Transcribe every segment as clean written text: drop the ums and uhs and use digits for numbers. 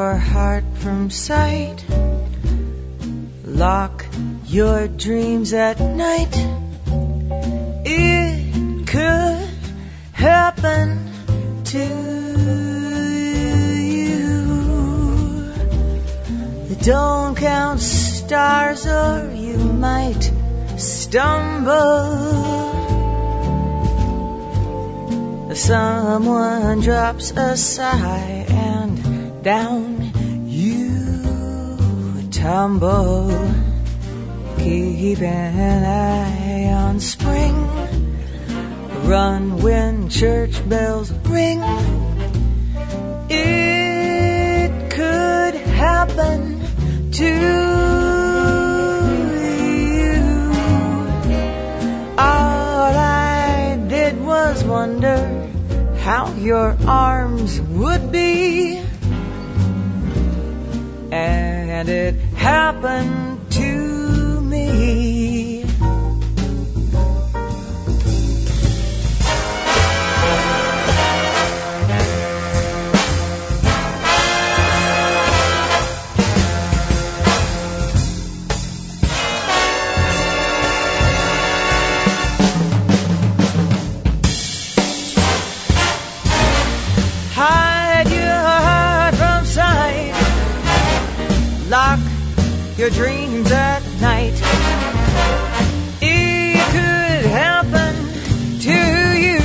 your heart from sight. Lock your dreams at night. It could happen to you. Don't count stars or you might stumble. Someone drops a sigh and down you tumble. Keep an eye on spring. Run when church bells ring. It could happen to you. All I did was wonder how your arms would be, and it happened to me. Hide your heart from sight. Lock your dreams at night. It could happen to you.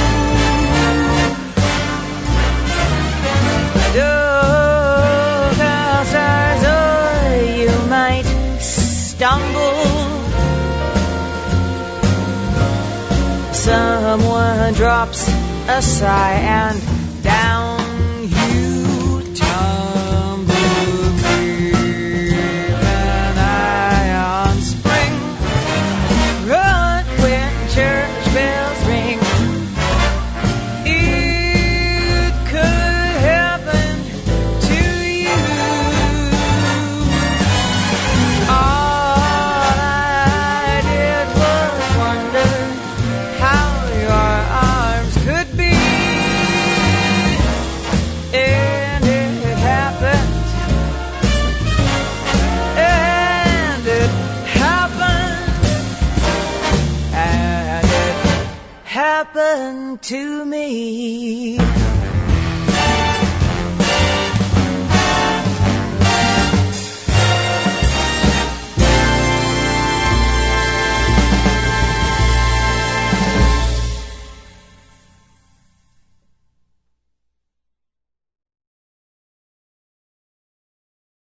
Look outside or you might stumble. Someone drops a sigh and down you tumble. Keep an eye on spring. Run when church bells ring. It could happen to you. All I did was wonder how your arms could be. And it happened. And it happened. And it happened to me.